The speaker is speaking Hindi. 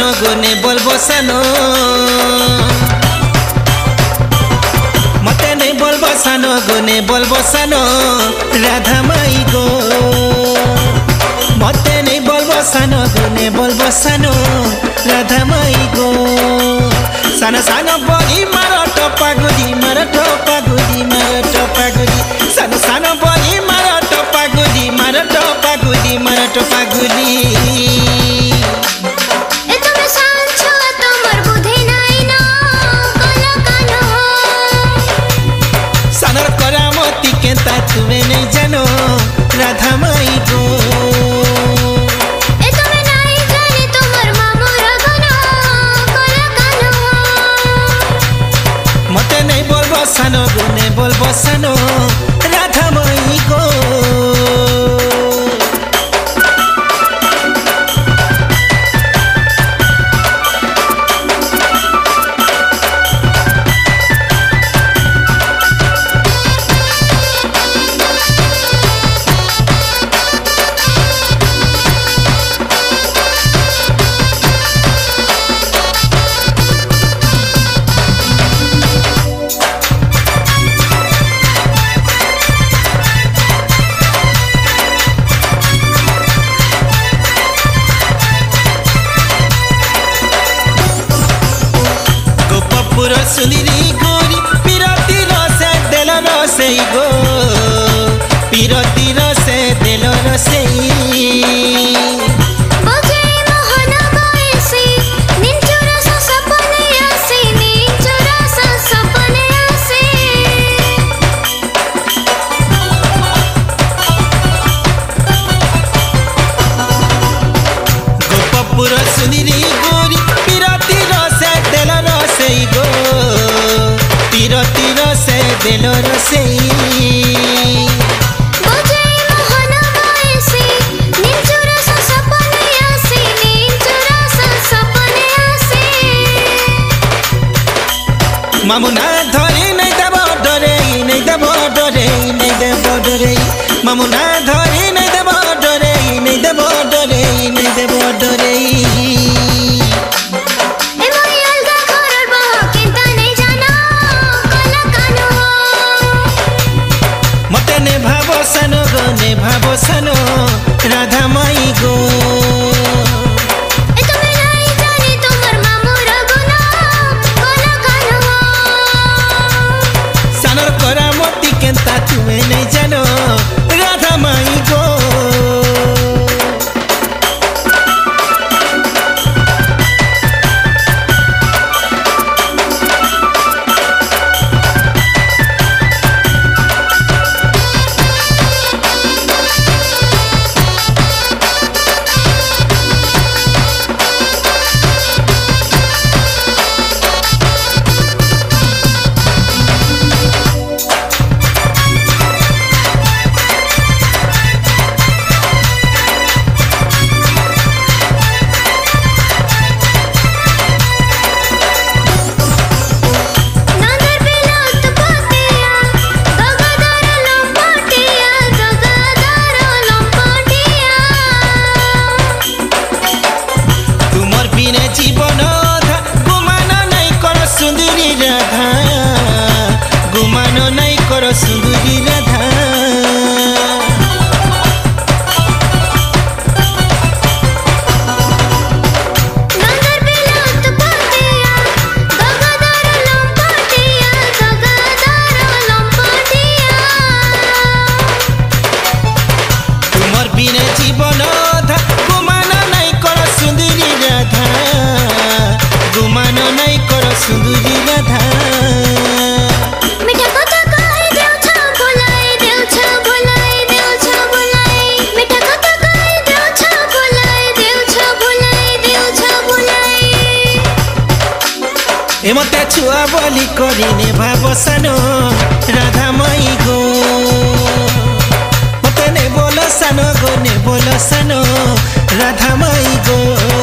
गोने बोलबो सानो मते नहीं बोलबो सानो गोने बोलबो सानो राधा माई गो मते नहीं बोलबो सानो गोने बोलबो सानो राधा माई गो सानो सानो बोली मारो टोपा गुदी मारो टोपा गुदी मारो टोपा गुदी सानो सानो बोली मारो टोपा गुदी मारो टोपा गुदी मारो टोपा गुदी तुम्हें नहीं जानो राधा माई गो ए तुम्हें नहीं जाने तुमर मामू रगनो कोला कानो मते नहीं बोलबो सानो गोने बोलबो सानो राधा माई गो सुंदरी गोरी पिरती रसे दिल रसे गो पिरती रसे दिल रसे बजे मोहन बयसी निंचुरा सा सपने आसे निंचुरा सा सपने आसे गोपपुर सुंदरी गोरी पिरती रसे दिल रसे गो पिरती रसे दिल रसे बजे मोहन बयसी निंचुरा सा सपने आसे निंचुरा सा सपने आसे मामुना धरी नहीं देबो डरे नहीं देबो डरे नहीं देबो डरे मामुना धरी नहीं देबो डरे नहीं देबो डरे नहीं देबो डरे भावो सानो राधा माई गो ए तुम्हें नहीं जाने तुमर मामू रगनो कोला कानो सानर करा मोती केंता तुम्हें नहीं जानो राधा माई गो जीवन गुमान नहीं कर सुंदरी राधा गुमान नहीं कर सुंदरी राधा तुमर बिना जीवन गुमान नहीं कर सुंदरी राधा गुमान नहीं कर सुंदरी राधा मीठा कथा कहे देव छ भुलाए देव छ भुलाए देव छ भुलाए मीठा कथा कहे देव छ भुलाए देव छ भुलाए देव छ भुलाए ए मते छुआ बोली करिने भाव सानो राधा माई गो मते ने बोलो सानो गो ने बोलो सानो राधा माई गो